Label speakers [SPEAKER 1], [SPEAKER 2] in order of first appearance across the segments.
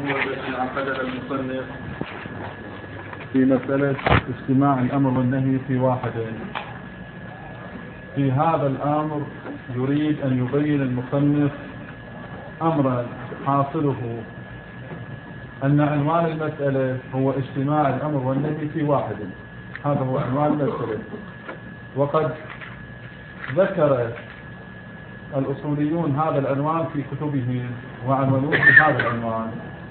[SPEAKER 1] وهو الذي عقدها المصنف في مسألة اجتماع الأمر والنهي في واحدين. في هذا الأمر يريد أن يبين المصنف أمرا حاصله أن عنوان المسألة هو اجتماع الأمر والنهي في واحد. هذا هو عنوان المسألة. وقد ذكر الأصوليون هذا العنوان في كتبهم وعنونوه بهذا العنوان.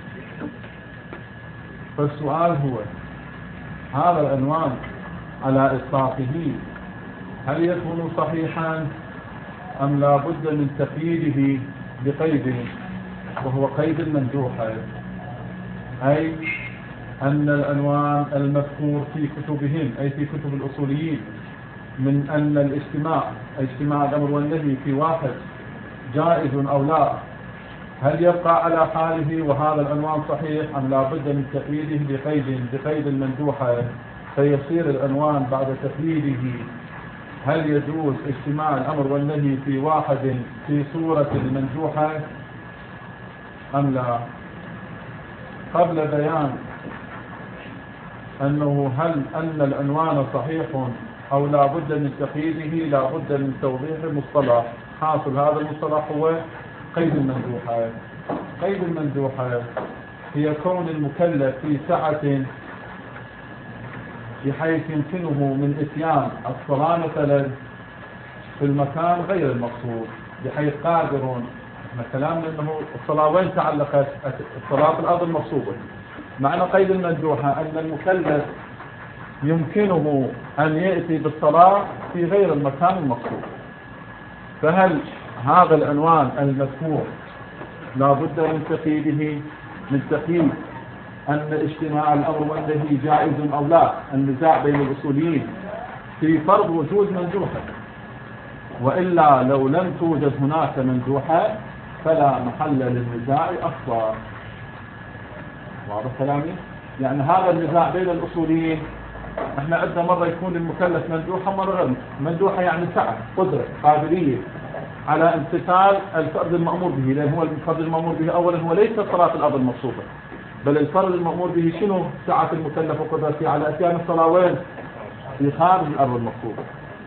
[SPEAKER 1] فالسؤال هو: هذا العنوان على إطلاقه هل يكون صحيحا أم لا بد من تقييده بقيد، وهو قيد المندوح، أي أن العنوان المذكور في كتبهم أي في كتب الأصوليين من أن اجتماع الأمر والنهي في واحد جائز أو لا، هل يبقى على حاله وهذا العنوان صحيح أم لا بد من تقييده بقيد المندوحة، فيصير العنوان بعد تقييده هل يجوز اجتماع الأمر والنهي في واحد في صورة المندوحة أم لا؟ قبل بيان أنه هل أن العنوان صحيح أو لا بد من تقييده لا بد من توضيح المصطلح. حاصل هذا المصطلح هو قيد المندوحة. قيد المندوحة هي كون المكلف في سعة بحيث يمكنه من إتيان الصلاة مثلا في المكان غير المقصود، بحيث قادرون. احنا كلامنا انه الصلاة وين تعلقت؟ الصلاة في الأرض المقصودة. معنى قيد المندوحة أن المكلف يمكنه أن يأتي بالصلاة في غير المكان المقصود. فهل هذا العنوان المذكور لا بد من تقييده، من تقييد أن اجتماع الأمر والنهي جائز أو لا؟ النزاع بين الأصوليين في فرض وجود مندوحة، وإلا لو لم توجد هناك مندوحة فلا محل للنزاع أصلا. واضح كلامي؟ يعني هذا النزاع بين الأصوليين، احنا عندنا مرة يكون المكلف مندوحة، مرة غير مندوحة، يعني سعة، قدرة، قابلية على امتثال الفرض المأمور به، لأن هو الفرض المأمور به أولا هو ليس صلاة الأرض المقصودة، بل الفرض المأمور به شنو؟ سعة المكلف وقدرته على أتيان الصلاة وين؟ في خارج الأرض المقصودة.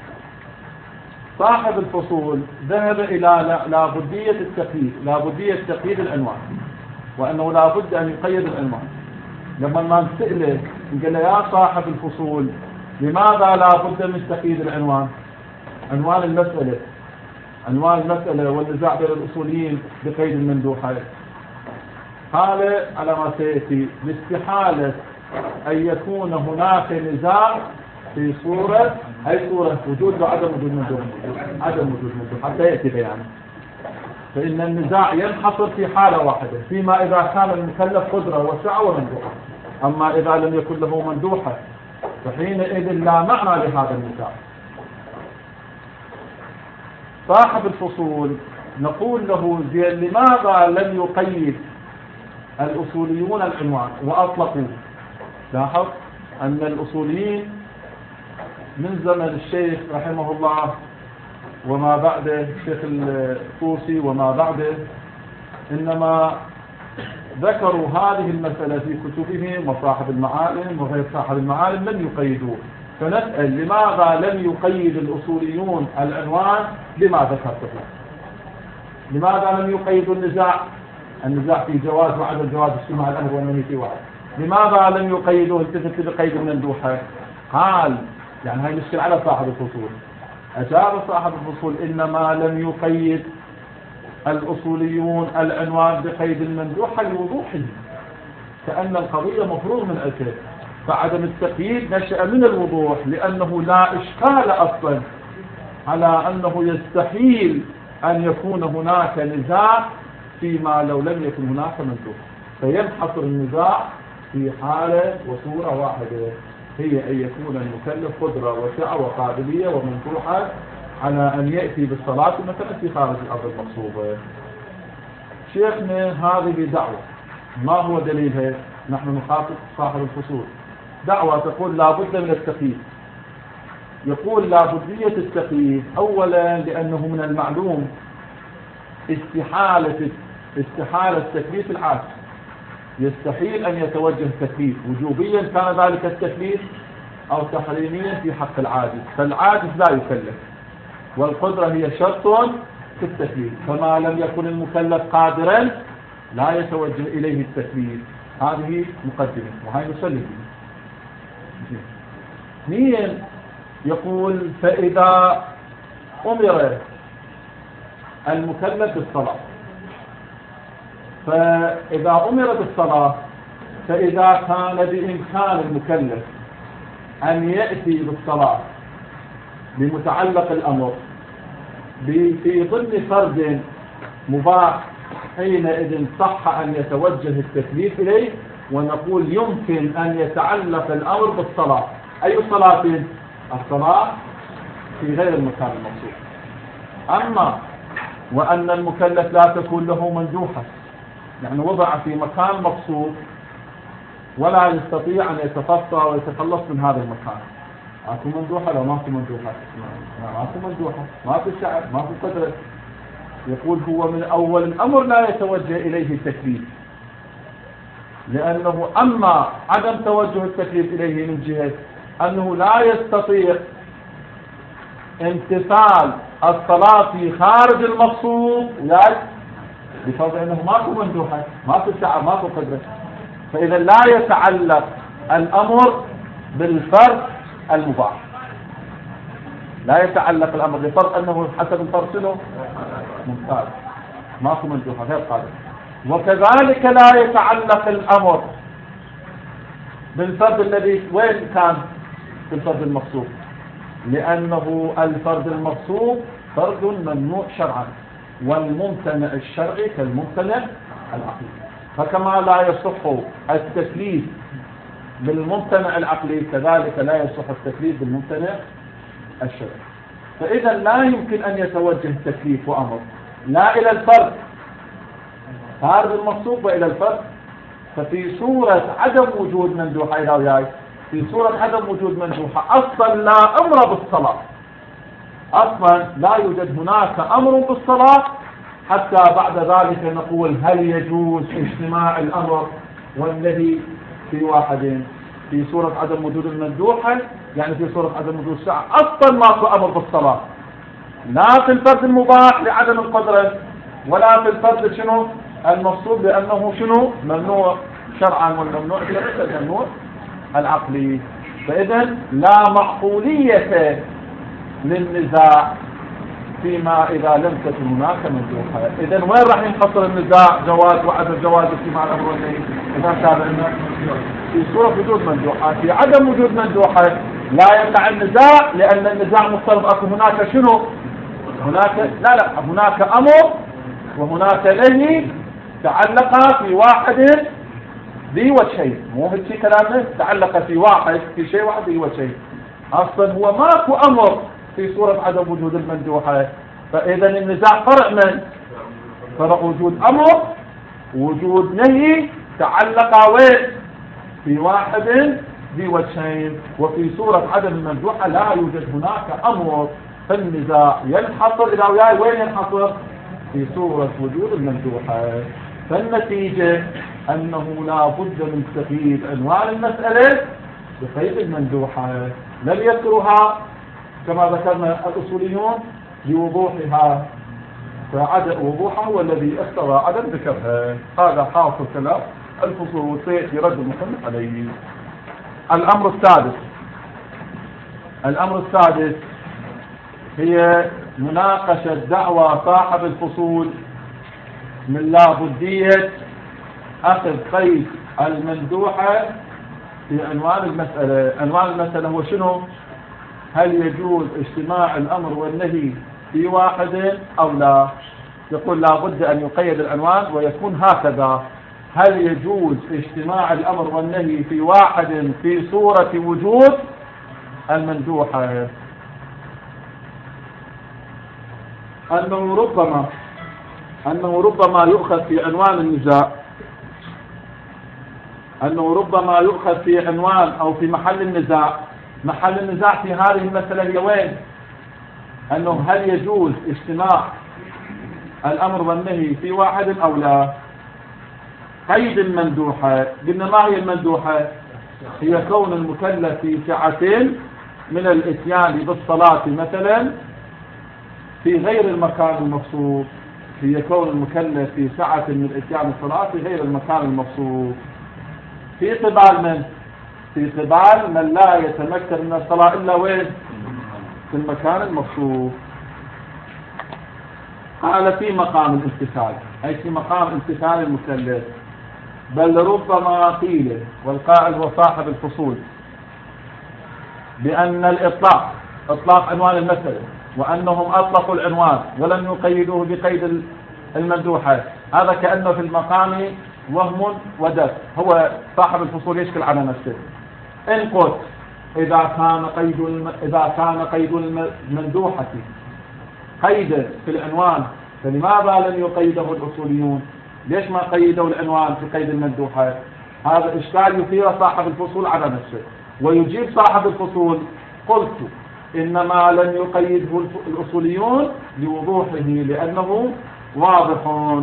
[SPEAKER 1] صاحب الفصول ذهب إلى لابدية تقييد العنوان، وأنه لا بد أن يقيد العنوان. لما ما نسأله قال له: يا صاحب الفصول، لماذا لا بد من تقييد العنوان؟ عنوان المسألة والنزاع بين الأصوليين بقيد المندوحة. قال على ما سيأتي: لاستحالة أن يكون هناك نزاع في صورة، أي صورة وجود وعدم وجود مندوح، عدم وجود مندوح، حتى يأتي بيانه. فإن النزاع ينحصر في حالة واحدة، فيما إذا كان المكلف قدرة وسعة ومندوحة. أما إذا لم يكن له مندوحة فحينئذ لا معنى لهذا النزاع. صاحب الفصول نقول له: لماذا لم يقيد الأصوليون العنوان وأطلقوا؟ لاحظ أن الأصوليين من زمن الشيخ رحمه الله وما بعده، الشيخ الطوسي وما بعده، إنما ذكروا هذه المسألة في كتبهم، وصاحب المعالم وغير صاحب المعالم لم يقيدوه. فنسأل: لماذا لم يقيد الأصوليون العنوان لما ذكرته؟ لماذا لم يقيدوا النزاع في جواز وعدم جواز اجتماع الأمر والنهي في واحد؟ لماذا لم يقيدوه التفت بقيد المندوحة؟ قال يعني هاي مشكلة على صاحب الفصول. أجاب صاحب الفصول: إنما لم يقيد الأصوليون العنوان بقيد المندوحة لوضوحه، كأن القضية مفروغ من أجله. فعدم التقييد نشأ من الوضوح، لأنه لا إشكال أصلا على أنه يستحيل أن يكون هناك نزاع فيما لو لم يكن هناك مندوح. فينحصر النزاع في حالة وصورة واحدة، هي أن يكون المكلف قدرة وسعة وقابلية ومندوحة على أن يأتي بالصلاة مثلا في خارج الأرض المقصودة. شيخنا هذه دعوة، ما هو دليلها؟ نحن نخاطب صاحب الفصول. دعوة تقول لا بد من التقييد. يقول لا بدية التقييد أولا لأنه من المعلوم استحالة تكليف العاجز. يستحيل أن يتوجه تكليف، وجوبيا كان ذلك التكليف أو تحريميا في حق العاجز، فالعاجز لا يكلف، والقدرة هي شرط في التكليف، فما لم يكن المكلف قادرا لا يتوجه إليه التكليف. هذه مقدمة وهي نسلم فيها. اثنين، يقول فإذا أمر المكلف بالصلاة، فإذا أمر بالصلاة فإذا كان بإمكان المكلف أن يأتي بالصلاة بمتعلق الأمر في ضمن فرد مباح، حينئذ صح أن يتوجه التكليف إليه، ونقول يمكن أن يتعلق الأمر بالصلاة. أي صلاة؟ الصلاة في غير المكان المقصود. أما وأن المكلف لا تكون له مندوحة، يعني وضع في مكان مقصود ولا يستطيع أن يتخطى ويتخلص من هذا المكان، ماكو مندوحة؟ لو ماكو مندوحة، ماكو مندوحة، ماكو شعر، ماكو قدرة. يقول هو من أول الأمر لا يتوجه إليه التكليف، لأنه أما عدم توجه التكليف إليه من جهة أنه لا يستطيع امتثال الصلاة في خارج المقصود، يعني بفضل أنه ماكو مندوحة، ماكو شعر، ماكو قدرة، فإذا لا يتعلق الأمر بالفرد المباح، لا يتعلق الأمر بفرض أنه حسب الفرض شنو ممتاز، ماكو مندوحة غير قادر. وكذلك لا يتعلق الأمر بالفرد الذي وين كان في الفرد المقصود، لأنه الفرد المقصود فرد ممنوع شرعا، والممتنع الشرعي كالممتنع العقلي، فكما لا يصح التكليف بالممتنع العقلي كذلك لا يصح التكليف بالممتنع الشرعي. فإذا لا يمكن أن يتوجه التكليف وأمر لا إلى الفرد خارج المقصود وإلى الفرد. ففي صورة عدم وجود مندوحة إلى وياي، في صورة عدم وجود مندوحة أصلا لا أمر بالصلاة، أصلا لا يوجد هناك أمر بالصلاة، حتى بعد ذلك نقول هل يجوز اجتماع الأمر والنهي في واحد. في صورة عدم وجود المندوحة يعني في صورة عدم وجود الساعة أصلا ماكو أمر بالصلاة، لا في الفرد المباح لعدم القدرة، ولا في الفرد شنو المقصود لأنه شنو ممنوع شرعا، والممنوع شرعا الممنوع العقلي. فإذا لا معقولية للنزاع فيما إذا لم تكن هناك مندوحة. إذا وين راح ينحصر النزاع؟ جواز وعدم جواز اجتماع الأمر والنهي إذا كان في صورة وجود مندوحة. في عدم وجود مندوحة لا يقع النزاع، لأن النزاع مفترض أكو هناك شنو؟ هناك لا هناك أمر وهناك نهي تعلق في واحد ذي وجهين، مو هيك كلامه تعلق في واحد في شيء واحد ذي وجهين، أصلا هو ماكو أمر في صورة عدم وجود المندوحة. فإذا النزاع فرع من؟ فرع وجود أمر وجود نهي تعلق وين؟ في واحد ذي وجهين. وفي صورة عدم المندوحة لا يوجد هناك أمر، فالنزاع ينحصر إلى وياي وين ينحصر؟ في صورة وجود المندوحة. فالنتيجة أنه لا بد من تغيير عنوان المسألة بقيد المندوحة، لم يذكرها كما ذكرنا الأصوليون لوضوحها، فعدم وضوحها هو الذي اختار عدم ذكرها. هذا حاصل كلام الفصول سيأتي رد المصنف عليه. الأمر السادس هي مناقشة دعوى صاحب الفصول من لا بدية أخذ قيد المندوحة في عنوان المسألة. عنوان المسألة هو شنو؟ هل يجوز اجتماع الأمر والنهي في واحد أو لا؟ يقول لا بد أن يقيد العنوان ويكون هكذا: هل يجوز اجتماع الأمر والنهي في واحد في صورة وجود المندوحة؟ أنه ربما يؤخذ في عنوان النزاع، أنه ربما يؤخذ في عنوان أو في محل النزاع. محل النزاع في هذه المسألة هي وين؟ أنه هل يجوز اجتماع الأمر والنهي في واحد أو لا؟ قيد المندوحة. قلنا ما هي المندوحة؟ هي كون المكلف في سعة من الاتيان بالصلاة مثلا في غير المكان المفصول. هي كون المكلف في سعة من الاتيان بالصلاة في غير المكان المفصول. في قبال من؟ في قبال من لا يتمكن من الصلاة إلا وين؟ في المكان المفصول. قال في مقام الامتثال، أي في مقام امتثال المكلف. بل ربما قيل، والقائل هو صاحب الفصول، بأن الإطلاق إطلاق عنوان المسألة، وأنهم أطلقوا العنوان ولم يقيدوه بقيد المندوحة، هذا كأنه في المقام وهم ودف. هو صاحب الفصول يشكل على نفسه. إن قلت إذا كان قيد المندوحة قيدا في العنوان فلماذا لم يقيده الأصوليون؟ ليش ما قيدوا العنوان في قيد المندوحة؟ هذا إشكال يثير صاحب الفصول على نفسه. ويجيب صاحب الفصول: قلت إنما لم يقيده الأصوليون لوضوحه لأنه واضح،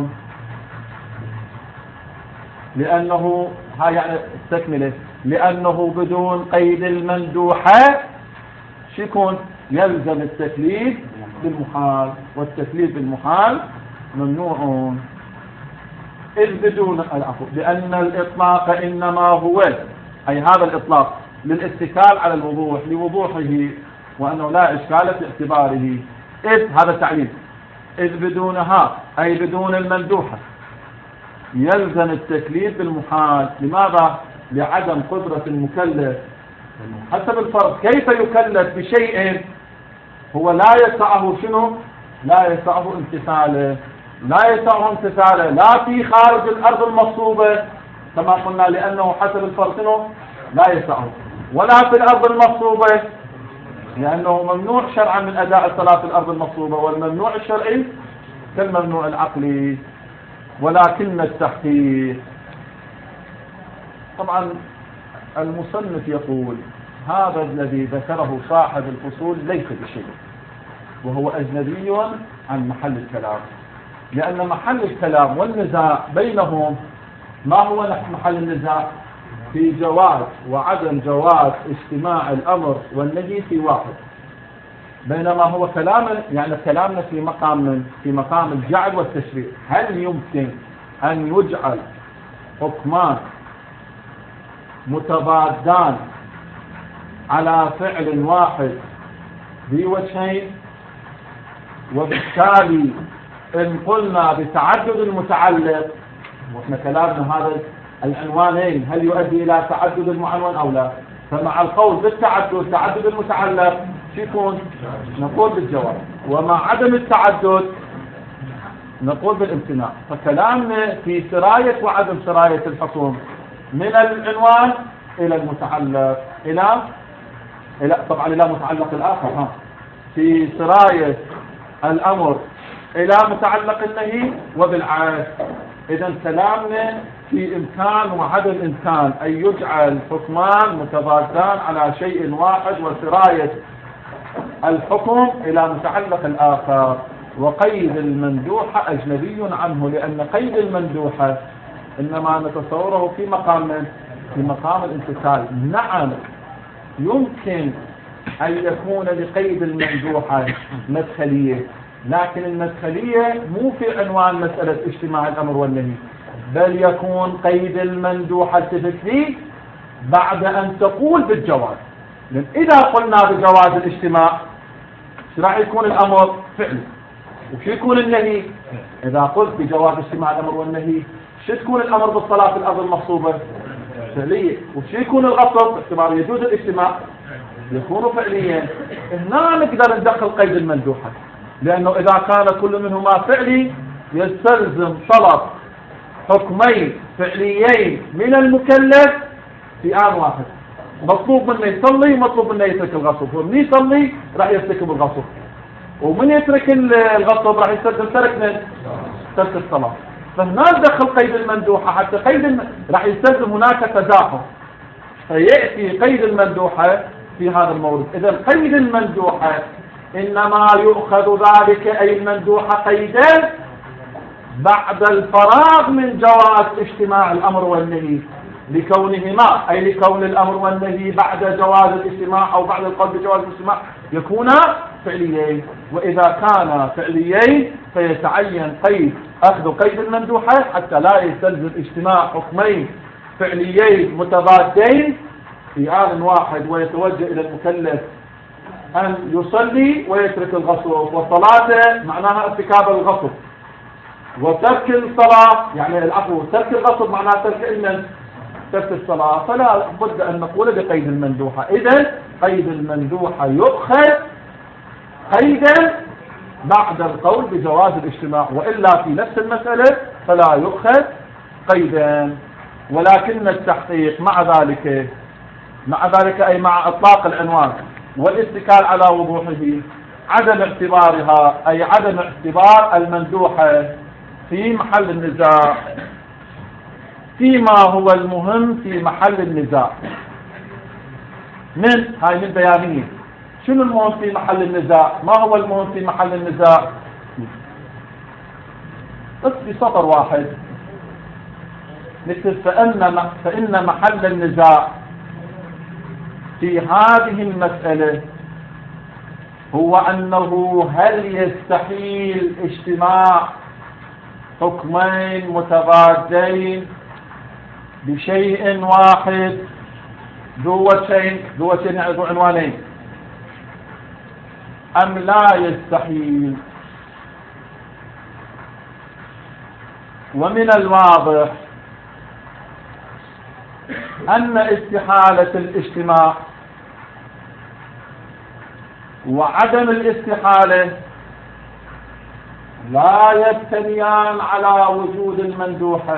[SPEAKER 1] لأنه يعني استكمله، لأنه بدون قيد المندوحة شيكون يلزم التكليف بالمحال، والتكليف بالمحال ممنوع. إذ بدون العفو، لأن الإطلاق إنما هو، أي هذا الإطلاق للاتكال على الوضوح لوضوحه، وأنه لا إشكال في اعتباره. إذ هذا التعليل، إذ بدونها أي بدون المندوحة يلزم التكليف بالمحال. لماذا؟ لعدم قدرة المكلف حسب الفرض كيف يكلف بشيء هو لا يسعه شنو؟ لا يسعه امتثاله، لا يسعه امتثاله لا في خارج الأرض المصوبة كما قلنا، لأنه حسب الفرض شنو؟ لا يسعه، ولا في الأرض المصوبة لأنه ممنوع شرعا من أداء الصلاة في الأرض المصوبة، والممنوع الشرعي كالممنوع العقلي. ولكن التحقيق، طبعا المصنف يقول هذا الذي ذكره صاحب الفصول ليس بشيء، وهو أجنبي عن محل الكلام، لأن محل الكلام والنزاع بينهم ما هو محل النزاع؟ في جواز وعدم جواز اجتماع الأمر والنهي في واحد، بينما هو كلامنا في مقام الجعل والتشريع. هل يمكن أن يجعل حكمان متضادان على فعل واحد بوجهين؟ وبالتالي إن قلنا بتعدد المتعلق، واحنا كلامنا هذا العنوانين هل يؤدي إلى تعدد المعنون أو لا؟ فمع القول بالتعدد تعدد المتعلق يكون نقول بالجواز، ومع عدم التعدد نقول بالامتناع. فكلامنا في سراية وعدم سراية الحكم من العنوان إلى المتعلق إلى طبعا إلى متعلق الآخر، في سراية الأمر إلى متعلق النهي وبالعكس. إذا كلامنا في إمكان وعدم إمكان أن يجعل حكمان متضادان على شيء واحد وسراية الحكم إلى متعلق الآخر. وقيد المندوحة أجنبي عنه، لأن قيد المندوحة إنما نتصوره في مقام الامتثال. نعم يمكن أن يكون لقيد المندوحة مدخلية، لكن المدخلية مو في عنوان مسألة اجتماع الأمر والنهي، بل يكون قيد المندوحة تفكري بعد أن تقول بالجواز. لأن إذا قلنا بجواز الاجتماع راح يكون الأمر فعلي، وش يكون النهي؟ إذا قلت بجواز اجتماع الأمر والنهي شو تكون الأمر بالصلاة في الأرض المغصوبة؟ فعلية. وش يكون الغصب باعتبار يجوز الاجتماع؟ يكون فعليا. هنا نقدر ندخل قيد المندوحة، لأنه إذا كان كل منهما فعلي يستلزم طلب حكمين فعليين من المكلف في آن واحد. مطلوب منه يصلي ومطلوب منه يترك الغصب، ومن يصلي راح يرتكب الغصب، ومن يترك الغصب راح يستلزم ترك الصلاة. فهنا ندخل قيد المندوحة حتى راح يستلزم هناك تزاحم، فيأتي قيد المندوحة في هذا المورد. إذا قيد المندوحة إنما يؤخذ ذلك أي المندوحة قيدا بعد الفراغ من جواز اجتماع الأمر والنهي لكونهما، أي لكون الأمر والنهي بعد جواز الاجتماع أو بعد القول بجواز الاجتماع يكونا فعليين. وإذا كان فعليين فيتعين قيد أخذ قيد المندوحة حتى لا يستلزم اجتماع حكمين فعليين متضادين في آن واحد، ويتوجه إلى المكلف أن يصلي ويترك الغصب، والصلاة معناها ارتكاب الغصب، وترك الصلاة يعني العفو، ترك الغصب معناها ترك الصلاة. فلا بد أن نقول بقيد المندوحة. إذن قيد المندوحة يؤخذ قيدا بعد القول بجواز الاجتماع، وإلا في نفس المسألة فلا يؤخذ قيدا. ولكن التحقيق مع ذلك أي مع إطلاق العنوان والاتكال على وضوحه عدم اعتبارها، أي عدم اعتبار المندوحة في محل النزاع فيما هو المهم في محل النزاع. من بيانية شنو المهم في محل النزاع؟ ما هو المهم في محل النزاع؟ بس بسطر واحد مثل فإن محل النزاع في هذه المسألة هو أنه هل يستحيل اجتماع حكمين متضادين بشيء واحد ذو شيء ذو عنوانين أم لا يستحيل؟ ومن الواضح أن استحالة الاجتماع وعدم الاستحالة لا يبتنيان على وجود المندوحة،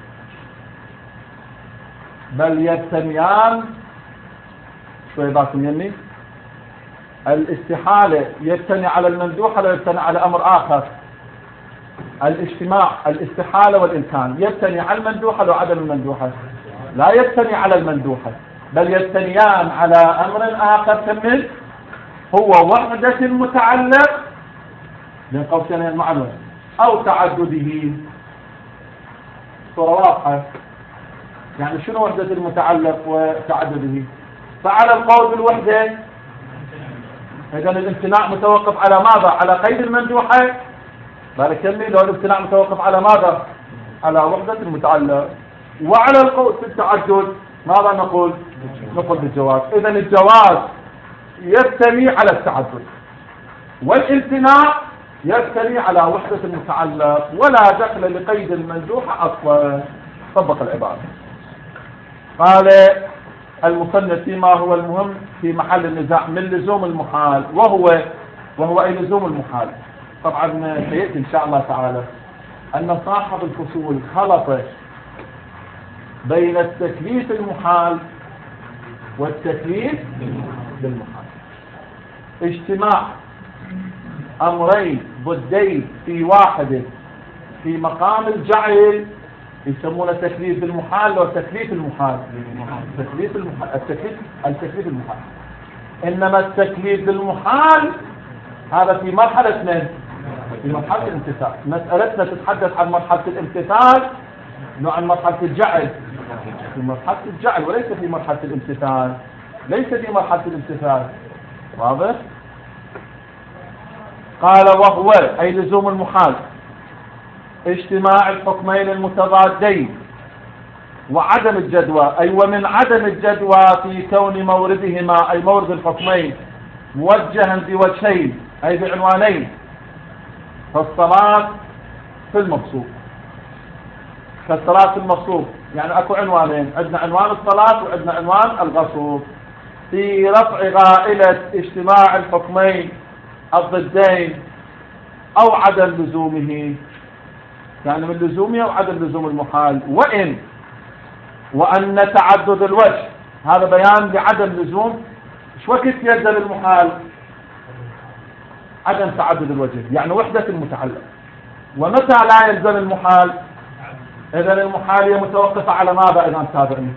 [SPEAKER 1] بل يبتنيان شوي باكم يمي الاستحالة يبتني على المندوحة لا يبتني على أمر آخر. الاجتماع الاستحالة والإمكان يبتني على المندوحة وعدم المندوحة، لا يبتني على المندوحة بل يبتنيان على أمر آخر كمل هو وحدة المتعلق بين قوسين المعنى أو تعدده. صورة واضحة. يعني شنو وحدة المتعلق وتعدده؟ فعلى القول بالوحدة إذا الامتناع متوقف على ماذا؟ على قيد المندوحة. بالك كمي لو الامتناع متوقف على ماذا؟ على وحدة المتعلق. وعلى القول في التعدد ماذا نقول؟ نقول بالجواز. إذا الجواز يبتني على التعدد والامتناع يبتني على وحدة المتعلق، ولا دخل لقيد المندوحة أصلا. طبق العبارة. قال المصنف فيما هو المهم في محل النزاع من لزوم المحال، وهو أي لزوم المحال. طبعا سيأتي إن شاء الله تعالى أن صاحب الفصول خلط بين التكليف المحال والتكليف بالمحال. اجتماع أمرين ضدين في واحد في مقام الجعل يسمونه تكليف بالمحال وتكليف المحال. التكليف المحال. إنما التكليف بالمحال هذا في مرحلة من؟ في مرحلة الامتثال. مسألتنا تتحدث عن مرحلة الامتثال عن مرحلة الجعل. في مرحلة الجعل وليس في مرحلة الامتثال. ليس في مرحلة الامتثال. واضح؟ قال وهو أي لزوم المحال اجتماع الحكمين المتضادين وعدم الجدوى، أي ومن عدم الجدوى في كون موردهما أي مورد الحكمين موجها بوجهين أي بعنوانين. فالصلاة في المقصود كالصلاة في المقصود يعني أكو عنوانين، عندنا عنوان الصلاة وعندنا عنوان الغصب. في رفع غائلة اجتماع الحكمين الضدين أو عدم لزومه، يعني من لزومه أو عدم لزوم المحال. وأن تعدد الوجه هذا بيان بعدم لزوم. شو وقت يلزم المحال؟ عدم تعدد الوجه يعني وحدة المتعلق. ومتى لا يلزم المحال؟ إذا المحال هي متوقفة على ماذا إذا تابعني؟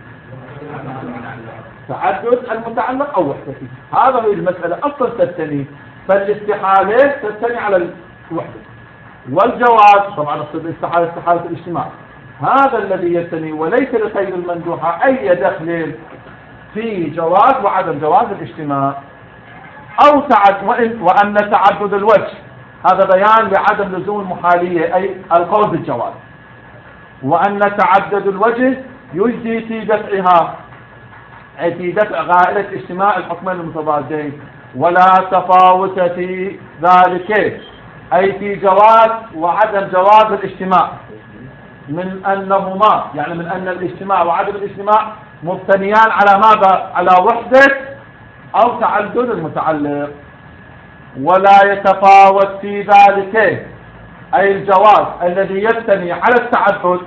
[SPEAKER 1] تعدد المتعلق أو وحدته. هذا هي المسألة أصلا تستني. فالاستحالة تستني على الوحدة والجواز طبعا استحالة الاجتماع، هذا الذي يتني، وليس لقيد المندوحة أي دخل في جواز وعدم جواز الاجتماع. أو وأن تعدد الوجه، هذا بيان لعدم لزوم المحالية أي القول بالجواز، وأن تعدد الوجه يجدي في دفعها أي في دفع غائلة اجتماع الحكمين المتضادين، ولا تفاوت في ذلك أي في جواز وعدم جواز الاجتماع، من أنهما يعني من أن الاجتماع وعدم الاجتماع مبتنيان على ماذا؟ على وحدة أو تعدد المتعلق. ولا يتفاوت في ذلك أي الجواز الذي يبتني على التعدد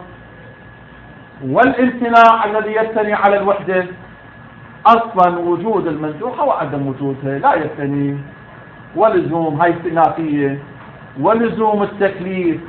[SPEAKER 1] والامتناع الذي يبتني على الوحدة أصلا وجود المندوحة وعدم وجودها لا يبتني. ولزوم هاي استئنافية، ولزوم التكليف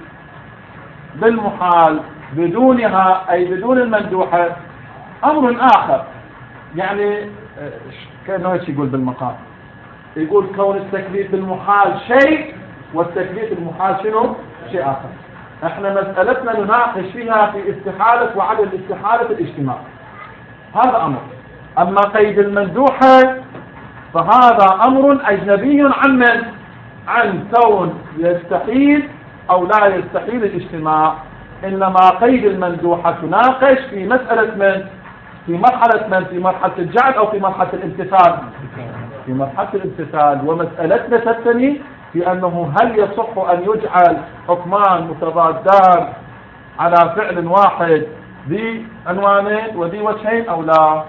[SPEAKER 1] بالمحال بدونها أي بدون المندوحة أمر آخر. يعني كأنه ايش يقول بالمقام، يقول كون التكليف بالمحال شيء والتكليف بالمحال شنو؟ شيء آخر. احنا مسألتنا نناقش فيها في استحالة وعدم استحالة الاجتماع، هذا أمر. أما قيد المندوحة فهذا أمر أجنبي عن من؟ عن كون يستحيل أو لا يستحيل الاجتماع. إنما قيد المندوحة تناقش في مسألة من؟ في مرحلة من؟ في مرحلة الجعل أو في مرحلة الامتثال؟ في مرحلة الامتثال. ومسألتنا تبتني في أنه هل يصح أن يجعل حكمان متضادان على فعل واحد ذي عنوانين وذي وجهين أو لا؟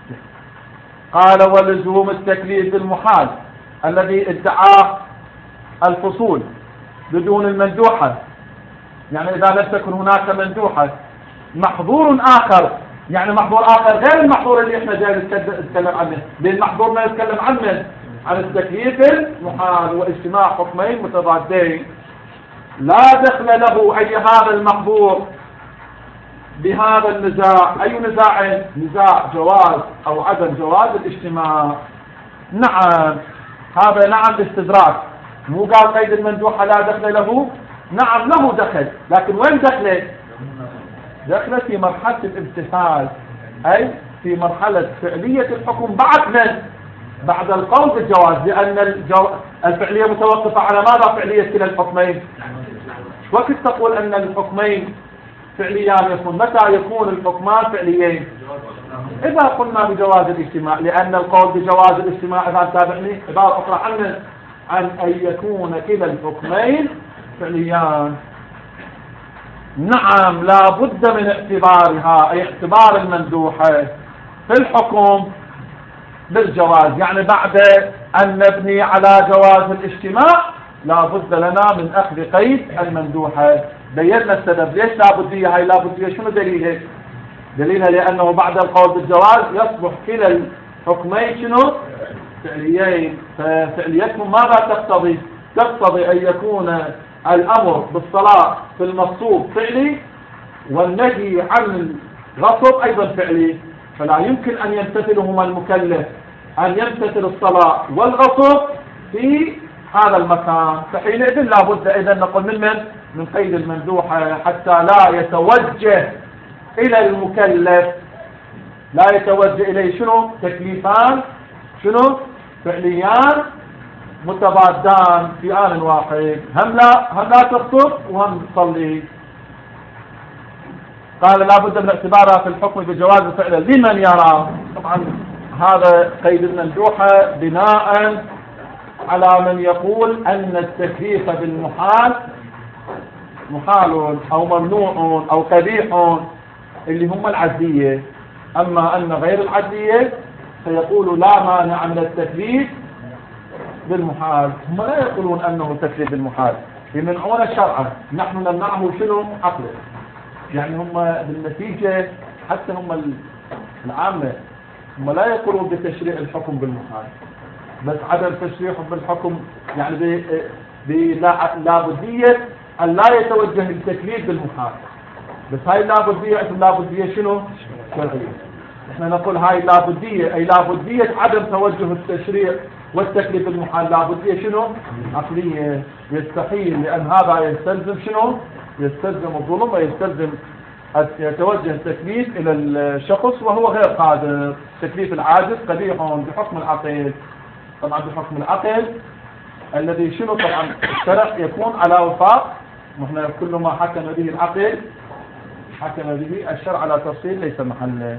[SPEAKER 1] قال ولزوم التكليف بالمحال الذي ادعاه الفصول بدون المندوحة، يعني إذا لم تكن هناك مندوحة محظور آخر، يعني محظور آخر غير المحظور اللي احنا جاي نتكلم عنه، لأن المحظور ما يتكلم عنه عن التكليف المحال واجتماع حكمين متضادين لا دخل له أي هذا المحظور بهذا النزاع. أي نزاع؟ نزاع جواز أو عدم جواز الاجتماع. نعم، هذا نعم باستدراك، مو قال قيد المندوحة لا دخل له، نعم له دخل، لكن وين دخله؟ دخله في مرحلة الامتثال، أي في مرحلة فعلية الحكم بعد من؟ بعد القول بالجواز، لأن الفعلية متوقفة على ماذا؟ فعلية كلا الحكمين. وكيف تقول أن الحكمين فعليان يكون؟ متى يكون الحكمان فعليين؟ إذا قلنا بجواز الاجتماع، لأن القول بجواز الاجتماع إذا تابعني عبارة أخرى عن أن يكون كلا الحكمين فعليان. نعم، لا بد من اعتبارها أي اعتبار المندوحة في الحكم بالجواز، يعني بعد أن نبني على جواز الاجتماع لا بد لنا من أخذ قيد المندوحة. بينا السبب ليش لا بدية. هاي لا بدية شنو دليلها؟ دليلها لأنه بعد القول بالجواز يصبح كلا الحكمين شنو؟ فعليين. ففعليتهم ماذا تقتضي؟ تقتضي أن يكون الأمر بالصلاة في المغصوب فعلي والنهي عن الغصب أيضا فعلي، فلا يمكن أن يمتثلهما المكلف أن يمتثل الصلاة والغصب في هذا المكان. فحينئذ لا بد إذن نقول من قيد المندوحة حتى لا يتوجه إلى المكلف، لا يتوجه إليه شنو؟ تكليفان شنو؟ فعليان متضادان في آن واحد، هم لا تخطب وهم تصلي. قال لا بد من اعتبارها في الحكم بجواز فعلا لمن يرى. طبعا هذا قيد المندوحة بناء على من يقول أن التكليف بالمحال محال أو ممنوع أو قبيح، اللي هم العدية. أما أن غير العدية فيقول لا مانع من التكليف بالمحال. هم لا يقولون أنه تكليف بالمحال، يمنعون الشرع، نحن نمنعه شنو؟ عقله. يعني هم بالنتيجة حتى هم العامة هم لا يقولون بتشريع الحكم بالمحال، بس عدم تشريعهم بالحكم يعني بلابدية أن لا يتوجه التكليف بالمحال. بس هاي لابدية شنو؟ شرعية. احنا نقول هاي لابدية أي لابدية عدم توجه التشريع والتكليف المحال لابد هي شنو؟ عقلية. يستحيل، لأن هذا يستلزم شنو؟ يستلزم الظلم ويستلزم يتوجه التكليف إلى الشخص وهو غير قادر. تكليف العاجز قبيح بحكم العقل. طبعا بحكم العقل الذي شنو طبعا الشرع يكون على وفاق، ونحن كل ما حكم به العقل حكم به الشرع على تفصيل ليس محله.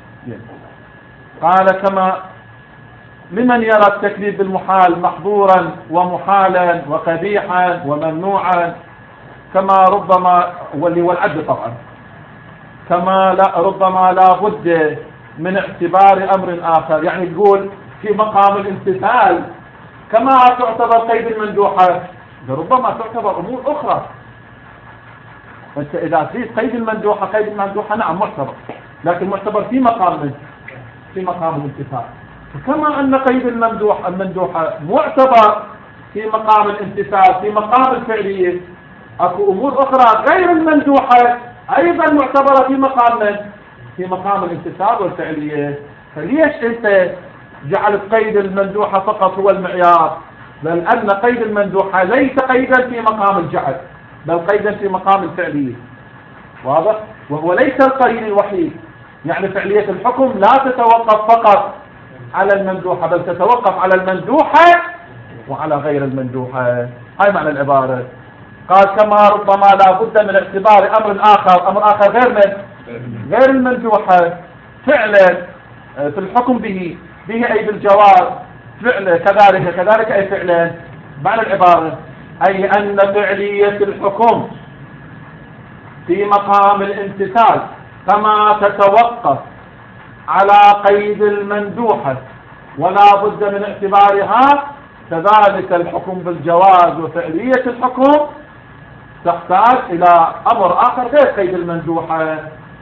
[SPEAKER 1] قال كما لمن يرى التكليف بالمحال محظورا ومحالا وقبيحا وممنوعا، كما ربما والعد طبعا، كما لا ربما لا بد من اعتبار امر اخر. يعني تقول في مقام الامتثال كما تعتبر قيد المندوحة، ربما تعتبر امور اخرى. انت اذا في قيد المندوحة، قيد المندوحة نعم معتبر، لكن معتبر في مقام الامتثال. فكما ان قيد المندوحة معتبر في مقام الامتثال في مقام الفعلية، اكو امور اخرى غير المندوحة ايضا معتبرة في مقام الامتثال والفعلية. فليش انت جعلت قيد المندوحة فقط هو المعيار؟ بل ان قيد المندوحة ليس قيدا في مقام الجعل، بل قيدا في مقام الفعلية. واضح؟ وهو ليس القيد الوحيد. يعني فعلية الحكم لا تتوقف فقط على المندوحة، بل تتوقف على المندوحة وعلى غير المندوحة. هاي معنى العبارة. قال كما ربما لا بد من اعتبار امر اخر غير المندوحة فعلا في الحكم به اي بالجواز، فعلا كذلك اي فعلا. معنى العبارة اي ان فعلية الحكم في مقام الامتثال كما تتوقف على قيد المندوحة ولا بد من اعتبارها، كذلك الحكم بالجواز وفعلية الحكم تحتاج إلى أمر آخر غير قيد المندوحة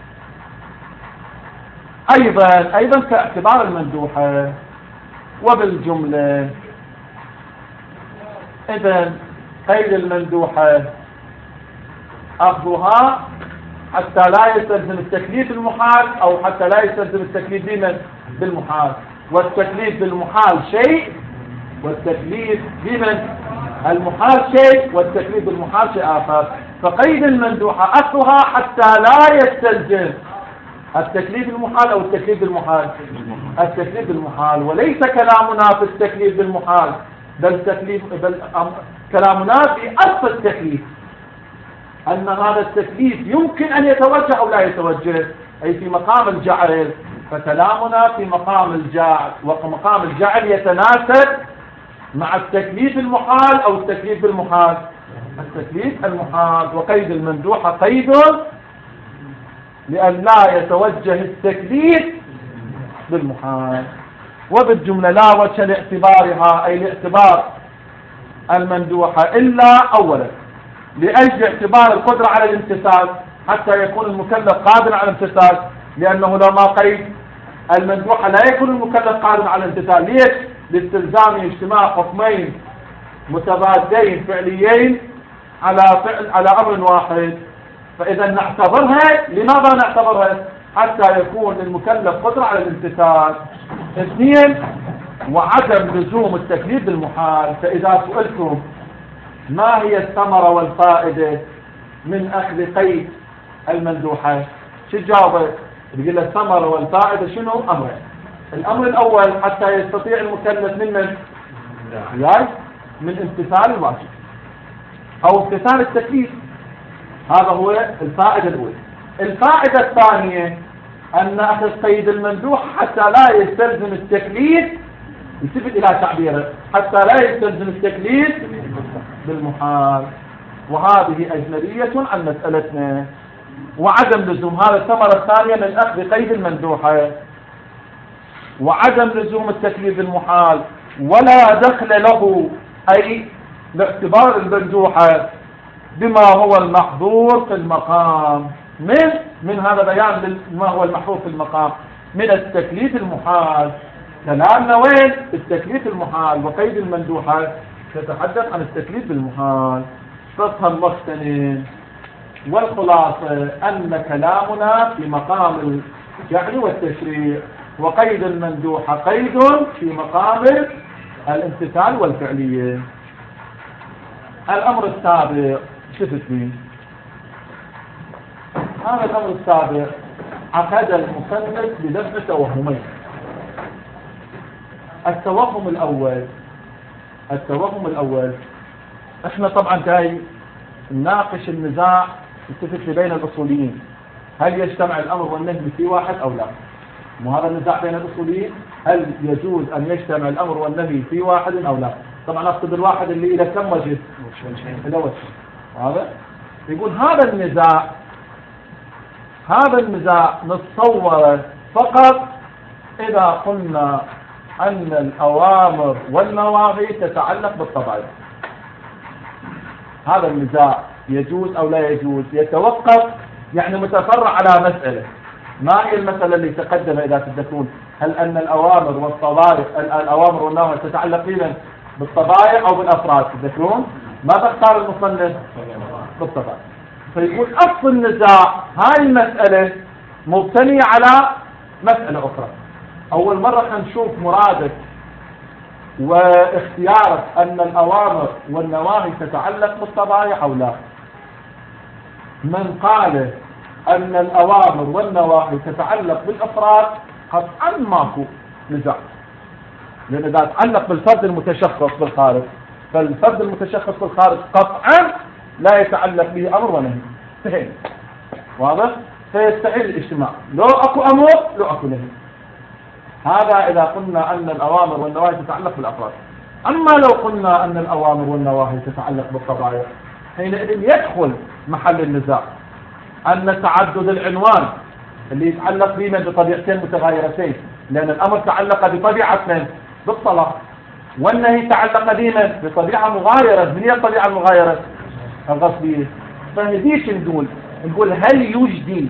[SPEAKER 1] أيضا كاعتبار المندوحة. وبالجملة إذن قيد المندوحة أخذها حتى لا يستلزم التكليف المحال، أو حتى لا يستلزم التكليف بالمحال. والتكليف بالمحال شيء، والتكليف المحال شيء، والتكليف بالمحال شيء آخر. فقيد المندوحة أخذها حتى لا يستلزم التكليف المحال أو التكليف بالمحال. التكليف بالمحال، وليس كلامنا في التكليف بالمحال، بل كلامنا في أصل التكليف، أن هذا التكليف يمكن أن يتوجه أو لا يتوجه، أي في مقام الجعل. فكلامنا في مقام الجعل، ومقام الجعل يتناسب مع التكليف المحال أو التكليف بالمحال. التكليف المحال. وقيد المندوحة قيد لأن لا يتوجه التكليف بالمحال. وبالجملة لا وجه لاعتبارها، أي لاعتبار المندوحة، إلا أولا لأجل اعتبار القدرة على الامتثال، حتى يكون المكلف قادر على الامتثال. لأنه لو ما قيد المندوحة لا يكون المكلف قادر على الامتثال. ليش؟ لاستلزام اجتماع حكمين متضادين فعليين على أمر واحد. فإذا نعتبرها، لماذا نعتبرها؟ حتى يكون المكلف قدرة على الامتثال. اثنين، وعدم لزوم التكليف بالمحال. فإذا سئلتم ما هي الثمرة والفائدة من أخذ قيد المندوحة، شو تجاوب؟ يقول الثمرة والفائدة شنو؟ أمرين. الأمر الأول حتى يستطيع المكلف من امتثال الواجب أو امتثال التكليف. هذا هو الفائدة الأولى. الفائدة الثانية أن أخذ قيد المندوح حتى لا يستلزم التكليف، يلتفت إلى تعبيره، حتى لا يستلزم التكليف بالمحال. وهذه أجنبية عن مسألتنا. وعدم لزوم، هذا الثمرة الثانية من أخذ قيد المندوحة، وعدم لزوم التكليف بالمحال ولا دخل له، أي باعتبار المندوحة بما هو المحظور في المقام. من هذا بيان ما هو المحظور في المقام من التكليف المحال. كلامنا وين؟ التكليف المحال. وقيد المندوحة تتحدث عن التكليف بالمحال. فافهم مغتنم. والخلاصة أن كلامنا في مقام الجعل والتشريع، وقيد المندوحة قيد في مقام الامتثال والفعلية. الأمر السابق شفت فيه هذا الأمر السابق عقد المصنف بدفع توهمين. التوهم الأول احنا طبعا جاي نناقش النزاع التفت بين الأصوليين، هل يجتمع الأمر والنهي في واحد أو لا؟ وهذا النزاع بين الأصوليين، هل يجوز أن يجتمع الأمر والنهي في واحد أو لا؟ طبعا أقصد الواحد اللي إلى كم وجه؟ إلى وجه. هذا يقول هذا النزاع نتصور فقط إذا قلنا أن الأوامر والنواهي تتعلق بالطبائع. هذا النزاع يجوز أو لا يجوز يتوقف، يعني متفرع على مسألة. ما هي المسألة اللي تقدم إذا تذكرون؟ هل أن الأوامر والنواهي تتعلق فيها بالطبائع أو بالأفراد؟ تذكرون؟ ما تختار المصنف؟ بالطبائع. فيقول أصل النزاع هاي المسألة مبتنية على مسألة أخرى. أول مرة نشوف مرادك واختيارك أن الأوامر والنواهي تتعلق بالطبائع أو لا. من قال أن الأوامر والنواهي تتعلق بالأفراد قطعا ماكو نزاع، لأن إذا تتعلق بالفرد المتشخص بالخارج، فالفرد المتشخص بالخارج قطعا لا يتعلق به أمر ونهي. انتهينا. واضح؟ فيستحيل الاجتماع، لو أكو أمر لو أكو نهي. هذا إذا قلنا أن الأوامر والنواهي تتعلق بالأفراد. أما لو قلنا أن الأوامر والنواهي تتعلق بالطبائع، حينئذ يدخل محل النزاع أن تعدد العنوان اللي يتعلق بهما بطبيعتين متغايرتين، لأن الأمر تعلق بطبيعة بالصلاة، والنهي تعلق بهما بطبيعة مغايرة. من هي الطبيعة المغايرة؟ الغصبية. فهديش نقول هل يجدي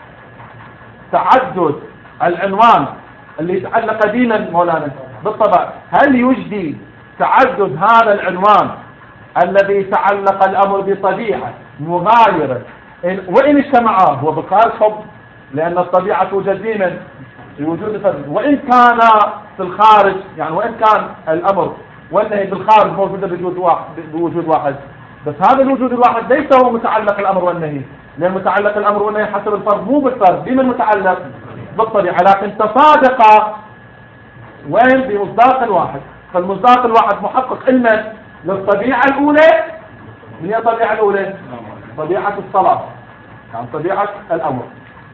[SPEAKER 1] تعدد العنوان اللي يتعلق بهما مولانا بالطبع، هل يجدي تعدد هذا العنوان الذي يتعلق الأمر بطبيعة مغايرة وإن اجتمعا هو بالخارج حب، لأن الطبيعة توجد ديما في وجود الفرد، وإن كان في الخارج، يعني وإن كان الأمر والنهي بالخارج موجودة بوجود واحد، بس هذا الوجود الواحد ليس هو متعلق الأمر والنهي، لأن متعلق الأمر والنهي حسب الفرد مو بالفرد، بمن متعلق؟ بالطبيعة. لكن تصادق وين؟ بمصداق الواحد. فالمصداق الواحد محقق علما للطبيعة الأولى. من هي الطبيعة الأولى؟ طبيعة الصلاة، يعني طبيعة الأمر.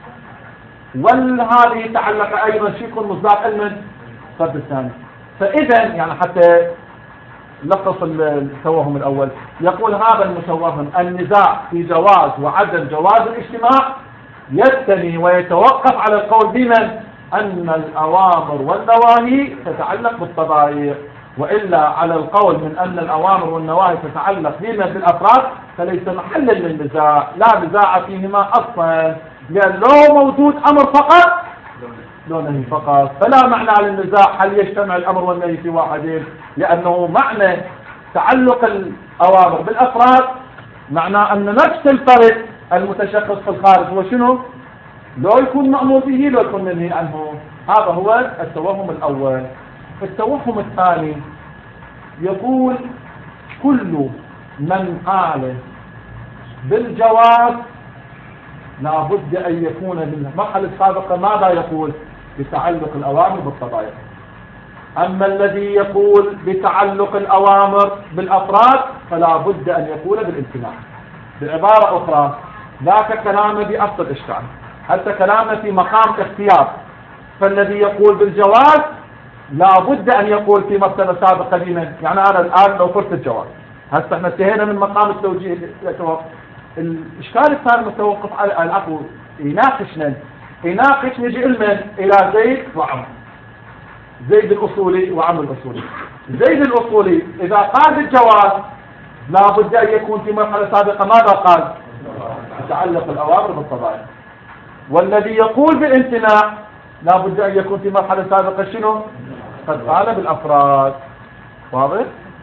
[SPEAKER 1] وهذه يتعلق أيضا شيء يكون مصداق علما الفرد الثاني. فإذا يعني حتى لخص التوهم الأول، يقول هذا المتوهم النزاع في جواز وعدم جواز الاجتماع يبتني ويتوقف على القول بمن؟ أن الأوامر والنواهي تتعلق بالطبائع، وإلا على القول من أن الأوامر والنواهي تتعلق بما بالأفراد فليس محلا للنزاع، لا نزاع فيهما أصلا، لأن لو موجود أمر فقط لو نهي فقط فلا معنى للنزاع هل يجتمع الأمر والنهي في واحدين، لأنه معنى تعلق الأوامر بالأفراد معناه أن نفس الفرد المتشخص في الخارج هو شنو؟ لو يكون مأمور به لو يكون منهي عنه. هذا هو التوهم الأول. التوهم الثاني يقول كل من قال بالجواز لا بد أن يكون من المرحلة السابقة ماذا يقول؟ بتعلق الأوامر بالطبائع. أما الذي يقول بتعلق الأوامر بالأفراد فلا بد أن يقول بالامتناع. بعبارة أخرى ذاك كلامنا بأصل الإشكال، حتى كلامنا في مقام اختيار. فالذي يقول بالجواز لا بد أن يقول في مسألة سابقة لمن؟ يعني أنا الآن لو قلت الجواز هسه احنا انتهينا من مقام التوجيه. الإشكال الثاني متوقف على العفو، يناقش نجي علما إلى زيد وعمر، زيد الأصولي وعمر الأصولي. زيد الأصولي إذا قال بالجواز لا بد أن يكون في مرحلة سابقة ماذا قال؟ يتعلق الأوامر بالطبائع. والذي يقول بالامتناع لا بد أن يكون في مرحلة سابقة شنو؟ قد قال بالأفراد. واضح؟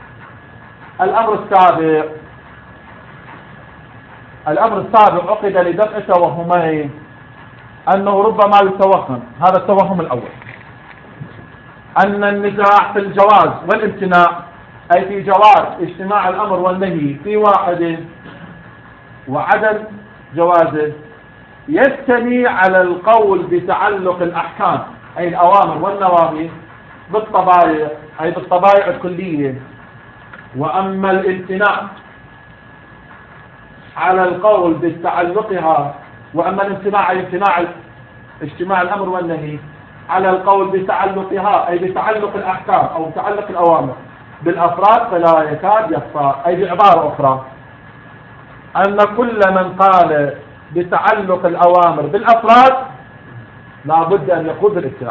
[SPEAKER 1] الأمر السابق عقد لدفع توهمين، أنه ربما يتوهم، هذا التوهم الأول، أن النزاع في الجواز والامتناع، أي في جواز اجتماع الأمر والنهي في واحد وعدم جوازه، يستني على القول بتعلق الأحكام أي الأوامر والنواهي بالطبائع أي بالطبائع الكلية. وأما الامتناع على القول بتعلقها، وأما الامتناع أي امتناع اجتماع الأمر والنهي على القول بتعلقها أي بتعلق الأحكام أو بتعلق الأوامر بالأفراد فلا يكاد يخفى، أي بعبارة أخرى أن كل من قال بتعلق الأوامر بالأفراد لا بد أن يقول بالاتباع،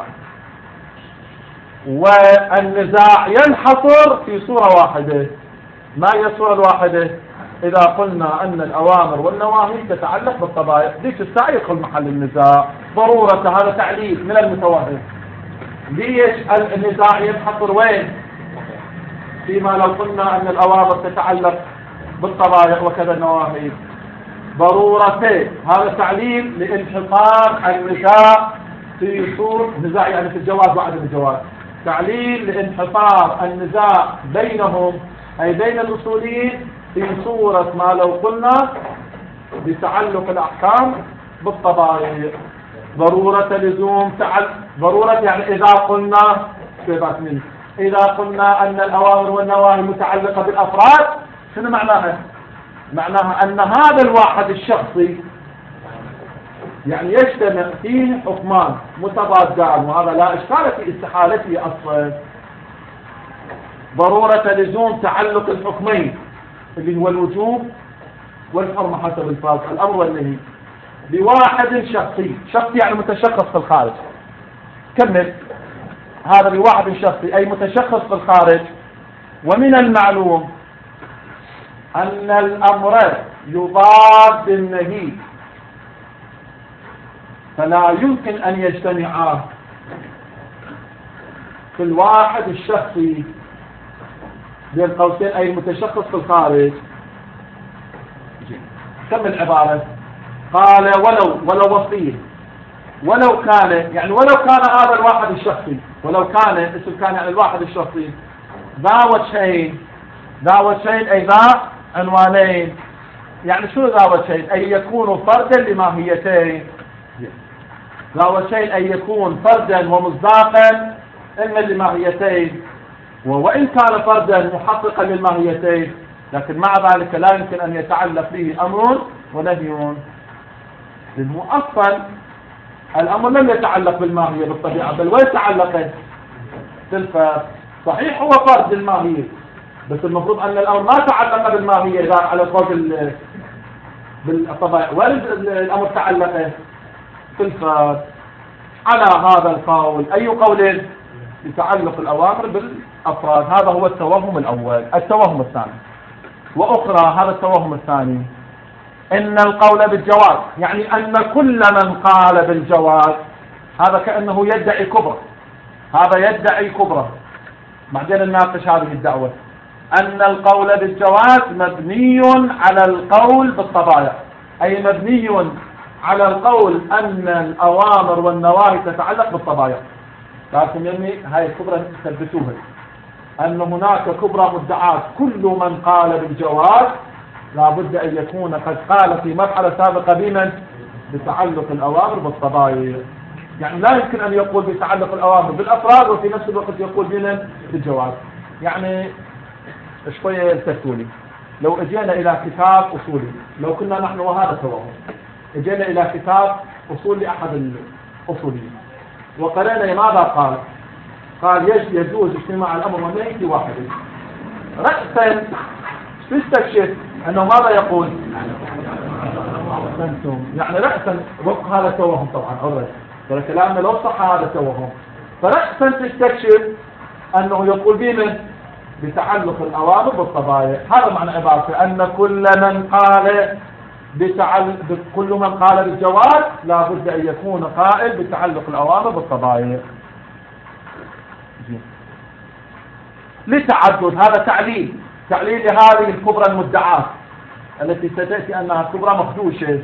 [SPEAKER 1] والنزاع ينحصر في صورة واحدة. ما هي الصورة الواحدة؟ إذا قلنا أن الأوامر والنواهي تتعلق بالطبائع، ليش الساعة يدخل محل النزاع؟ ضرورة هذا تعليل من المتوهم. ليش النزاع ينحصر وين؟ فيما لو قلنا أن الأوامر تتعلق بالطبائع وكذا النواهي، ضرورتين، هذا تعليل لانحصار النزاع في صورة نزاع يعني في الجواز وعدم الجواز، تعليل لانحصار النزاع بينهم أي بين الأصوليين في صورة ما لو قلنا بتعلق الأحكام بالطبائع. ضرورة لزوم ضرورة يعني إذا قلنا إذا قلنا أن الأوامر والنواهي متعلقة بالأفراد، شنو معناها؟ معناها أن هذا الواحد الشخصي يعني يجتمع فيه حكمان متضادان، وهذا لا إشكال في استحالته أصلا. ضرورة لزوم تعلق الحكمين اللي هو الوجوب والحرمة حسب الفاظ الأمر والنهي بواحد شخصي، شخصي يعني متشخص في الخارج. كمل هذا بواحد شخصي أي متشخص في الخارج. ومن المعلوم أن الأمر يضاد النهي فلا يمكن أن يجتمعا في الواحد الشخصي بين قوسين أي المتشخص في الخارج. كم العبارة؟ قال ولو وصيه، ولو كان يعني ولو كان هذا الواحد الشخصي، ولو كان اسم كان يعني الواحد الشخصي ذا وجهين أي ذا عنوانين. يعني شو ذا وجهين؟ أي يكون فردا لماهيتين. ذا وجهين أي يكون فردا ومصداقا إما لماهيتين، وإن كان فردا محققا للماهيتين، لكن مع ذلك لا يمكن أن يتعلق به أمر ونهي، لأنه أصلا الأمر لم يتعلق بالماهية بالطبيعة، بل ويتعلق بالفرد. صحيح هو فرد الماهية، بس المفروض أن الأمر ما تعلق بالماهية إذا على القول بالطبيعة، والأمر تعلق بالفرد. على هذا القول أي قول يتعلق الأوامر بالأفراد، هذا هو التوهم الأول. التوهم الثاني وأخرى، هذا التوهم الثاني إن القول بالجواز يعني أن كل من قال بالجواز هذا كأنه يدعي كبرى، هذا يدعي كبرى. بعدين نناقش هذه الدعوة. أن القول بالجواز مبني على القول بالطبائع، أي مبني على القول أن الأوامر والنواهي تتعلق بالطبائع. لكن يعني هاي الكبرى تثبتوها أن هناك كبرى مدعاة، كل من قال بالجواز لا بد أن يكون قد قال في مرحلة سابقة بمن؟ بتعلق الأوامر بالطبائع. يعني لا يمكن أن يقول بتعلق الأوامر بالأفراد وفي نفس الوقت يقول بمن؟ بالجواز. يعني شوية يلتفتوني. لو اجينا إلى كتاب أصولي، لو كنا نحن وهذا توهم اجينا إلى كتاب أصول لأحد الأصوليين وقرأنا ماذا قال يجوز اجتماع الأمر والنهي في واحد، رأسا تستكشف أنه ماذا يقول؟ يعني رأسا هذا توهم طبعا أرد، فالكلام لو صح هذا توهم. فرأسا تستكشف أنه يقول بمن؟ بتعلق الأوامر بالطبائع. هذا معنى عبارته أن كل من قال بالجواز لا بد أن يكون قائل بتعلق الأوامر بالطبائع. لتعدد، هذا تعليل لهذه الكبرى المدعاة التي ستأتي أنها كبرى مخدوشة.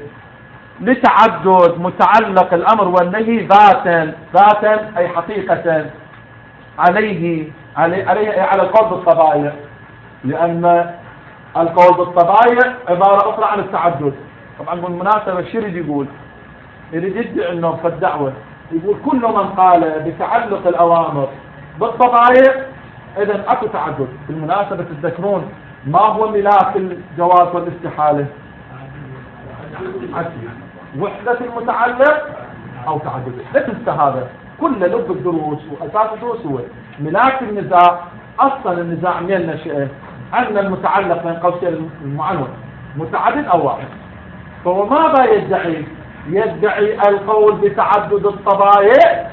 [SPEAKER 1] لتعدد متعلق الأمر والنهي ذاتا أي حقيقة عليه على القول بالطبائع، لأن القول بالطبائع عبارة أخرى عن التعدد. طبعا بالمناسبة الشيء يريد يدعي أنه في الدعوة يقول كل من قال بتعلق الأوامر بالطبائع إذن أكو تعدد. بالمناسبة تذكرون ما هو ملاك الجواز والاستحالة؟ وحدة المتعلق أو تعدد. لا تنسى هذا، كل لب الدروس وأساس الدروس هو ملاك النزاع. أصلا النزاع من نشأه أن المتعلق من قوسين المعنون متعدد أو واحد. فهو ماذا يدعي القول بتعدد الطبائع،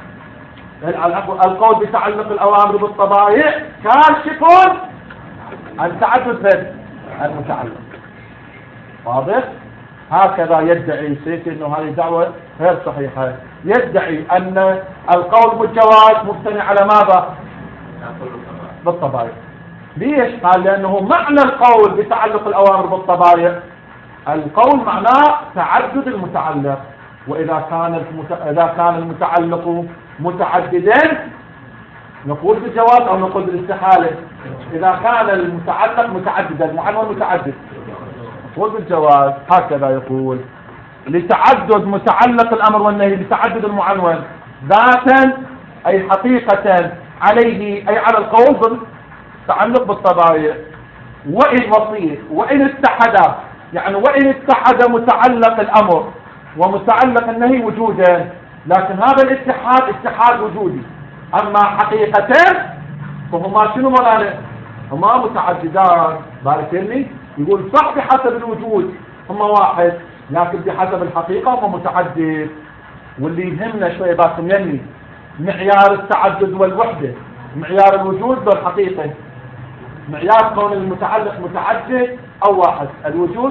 [SPEAKER 1] القول بتعلق الأوامر بالطبائع كاشف عن تعدد المتعلق. واضح؟ هكذا يدعي سيكي أنه هذه دعوة غير صحيحة. يدعي أن القول بالجواز مبتني على ماذا؟ بالطبائع. ليش؟ قال لأنه معنى القول بتعلق الأوامر بالطبائع القول معناه تعدد المتعلق، وإذا كان المتعلق متعددا نقول بالجواز أو نقول بالاستحالة. إذا كان المتعلق متعددا المعنون متعدد نقول بالجواز. هكذا يقول لتعدد متعلق الأمر والنهي بتعدد المعنون ذاتا أي حقيقة عليه أي على القول بالتعلق بالطبائع. وإن اتحد، يعني وإن اتحد متعلق الأمر ومتعلق النهي وجودا، لكن هذا الاتحاد اتحاد وجودي. أما حقيقة فهما شنو مولانا؟ هما متعددان. باركني يقول صح بحسب الوجود هما واحد، لكن بحسب الحقيقة هما متعدد. واللي يهمنا شوية باكم يلي معيار التعدد والوحدة، معيار الوجود والحقيقة. معيار كون المتعلق متعدد أو واحد، الوجود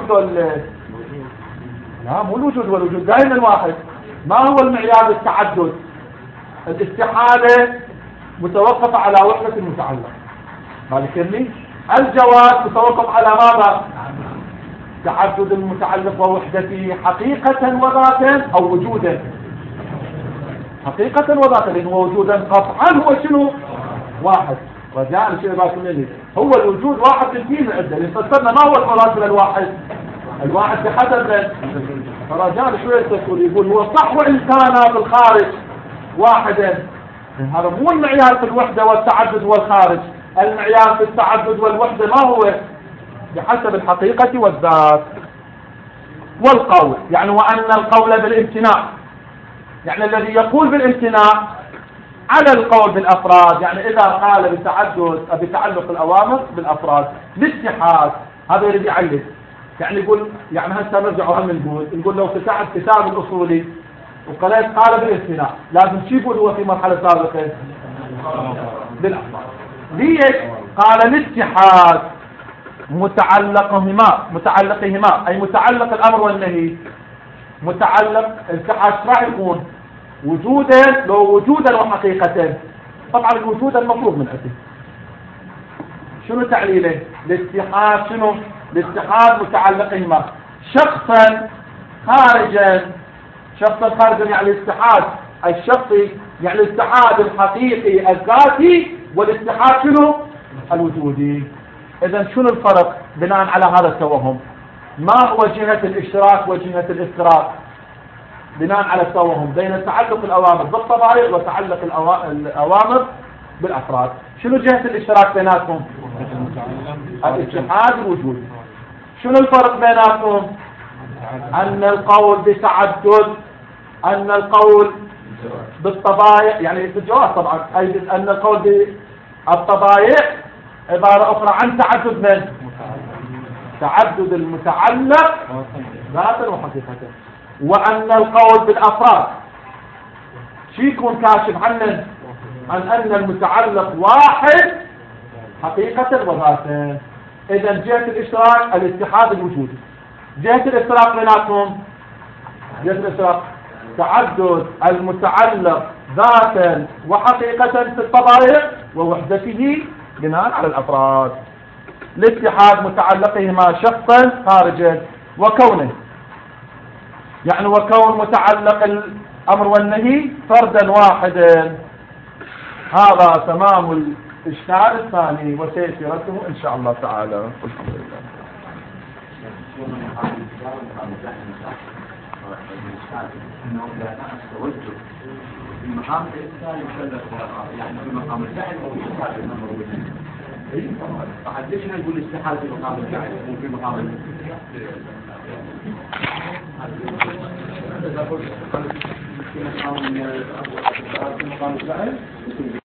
[SPEAKER 1] لا مو الوجود والوجود دائما واحد. ما هو المعيار للتعدد؟ الاستحالة متوقفة على وحدة المتعلق. مالكني الجواز متوقف على ماذا؟ تعدد المتعلق ووحدته حقيقة وذاتا أو وجودا. حقيقة وذاتا، لأنه وجودا قطعا هو شنو؟ واحد. رجاء شيء باكم مني هو الوجود واحد بالدين العدة. اللي فسرنا ما هو المراد للواحد؟ الواحد بحسب فرجاء شوية تقول يقول هو صح وإن كان في الخارج واحدا. هذا مو المعيار في الوحدة والتعدد والخارج. المعيار في التعدد والوحدة ما هو؟ بحسب الحقيقة والذات. والقول يعني وأن القول بالامتناع، يعني الذي يقول بالامتناع على القول بالأفراد، يعني إذا قال بتعلق الأوامر بالأفراد الاتحاد هذا يريد يعلق. يعني يقول يعني هسه نرجع وهم نقول لو فتحت كتاب الأصولي وقرأت قال بالامتناع لازم شو يقول هو في مرحلة سابقة؟ بالأفراد. ليش؟ قال الاتحاد متعلقهما أي متعلق الأمر والنهي. متعلق الاتحاد راح يكون وجودا لو وجودا وحقيقة. طبعا الوجود المطلوب من أجله شنو تعليله؟ الاتحاد شنو؟ الاتحاد متعلقهما شخصا خارجا. شخصا خارجا يعني الاتحاد الشخصي، يعني الاتحاد الحقيقي الذاتي، والاتحاد شنو؟ الوجودي. إذا شنو الفرق بناء على هذا التوهم؟ ما هو جهة الاشتراك وجهة الافتراق بناء على التوهم بين تعلق الأوامر بالطبائع وتعلق الأوامر بالأفراد؟ شنو جهة الاشتراك بيناتهم؟ الاتحاد الوجودي. شنو الفرق بيناتهم؟ أن القول بتعدد، أن القول بالطبائع يعني بالجواز طبعا، أي أن القول بالطبائع عبارة أخرى عن تعدد من؟ تعدد المتعلق ذاتا وحقيقة. وأن القول بالأفراد شي يكون كاشف عن أن المتعلق واحد حقيقة وذاتا. إذا جهة الاشتراك الاتحاد الوجودي. جهة الاشتراك بيناتهم جهة الاشتراك تعدد المتعلق ذاتا وحقيقة في الطبائع ووحدته بناء على الأفراد. الاتحاد متعلقهما شخصا خارجا وكونه، يعني وكون متعلق الأمر والنهي فردا واحدا. هذا تمام الإشكال الثاني وسيأتي رده إن شاء الله تعالى. والحمد لله.
[SPEAKER 2] في مقام الإنسان يكلف يعني في مقام الفعل والاستحالة طبعا ليش نقول الاستحالة في مقام الفعل مو في مقام في مقام الفعل